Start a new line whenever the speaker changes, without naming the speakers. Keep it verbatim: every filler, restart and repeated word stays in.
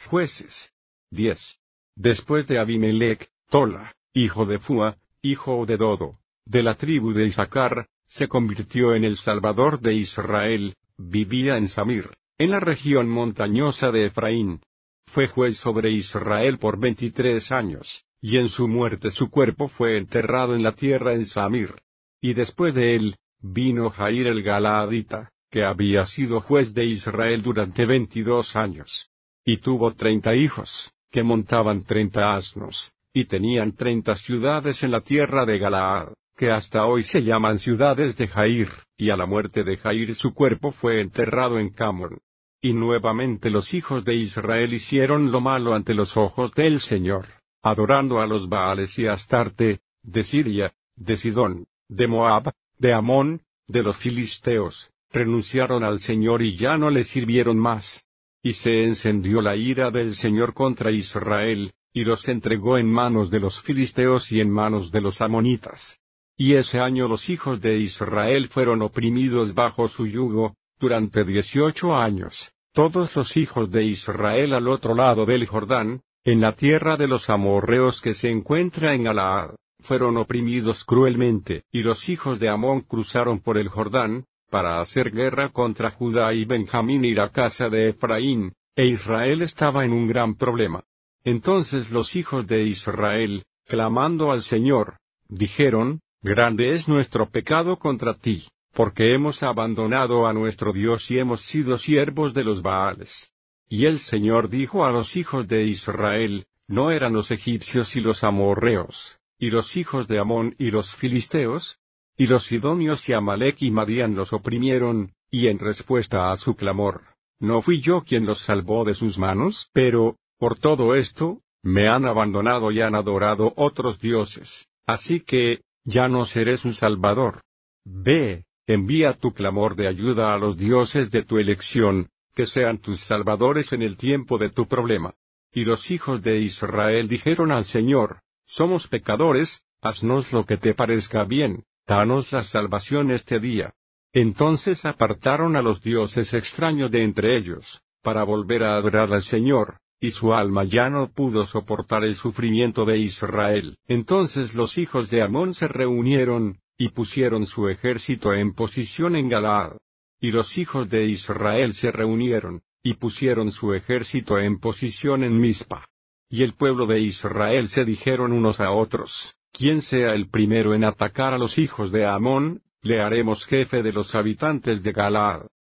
Jueces. diez. Después de Abimelech, Tola, hijo de Fua, hijo de Dodo, de la tribu de Isaacar, se convirtió en el Salvador de Israel, vivía en Samir, en la región montañosa de Efraín. Fue juez sobre Israel por veintitrés años, y en su muerte su cuerpo fue enterrado en la tierra en Samir. Y después de él, vino Jair el Galaadita, que había sido juez de Israel durante veintidós años. Y tuvo treinta hijos, que montaban treinta asnos, y tenían treinta ciudades en la tierra de Galaad, que hasta hoy se llaman ciudades de Jair, y a la muerte de Jair su cuerpo fue enterrado en Camón. Y nuevamente los hijos de Israel hicieron lo malo ante los ojos del Señor, adorando a los Baales y a Astarte, de Siria, de Sidón, de Moab, de Amón, de los filisteos, renunciaron al Señor y ya no le sirvieron más. Y se encendió la ira del Señor contra Israel, y los entregó en manos de los filisteos y en manos de los amonitas. Y ese año los hijos de Israel fueron oprimidos bajo su yugo, durante dieciocho años, todos los hijos de Israel al otro lado del Jordán, en la tierra de los amorreos que se encuentra en Galaad, fueron oprimidos cruelmente, y los hijos de Amón cruzaron por el Jordán, para hacer guerra contra Judá y Benjamín y la casa de Efraín, e Israel estaba en un gran problema. Entonces los hijos de Israel, clamando al Señor, dijeron, Grande es nuestro pecado contra ti, porque hemos abandonado a nuestro Dios y hemos sido siervos de los Baales. Y el Señor dijo a los hijos de Israel, ¿no eran los egipcios y los amorreos, y los hijos de Amón y los filisteos? Y los sidonios y Amalec y Madián los oprimieron, y en respuesta a su clamor, ¿no fui yo quien los salvó de sus manos? Pero, por todo esto, me han abandonado y han adorado otros dioses, así que, ya no seré su salvador. Ve, envía tu clamor de ayuda a los dioses de tu elección, que sean tus salvadores en el tiempo de tu problema. Y los hijos de Israel dijeron al Señor, Somos pecadores, haznos lo que te parezca bien, danos la salvación este día. Entonces apartaron a los dioses extraños de entre ellos, para volver a adorar al Señor, y su alma ya no pudo soportar el sufrimiento de Israel. Entonces los hijos de Amón se reunieron, y pusieron su ejército en posición en Galaad. Y los hijos de Israel se reunieron, y pusieron su ejército en posición en Mizpa. Y el pueblo de Israel se dijeron unos a otros, Quien sea el primero en atacar a los hijos de Amón, le haremos jefe de los habitantes de Galaad.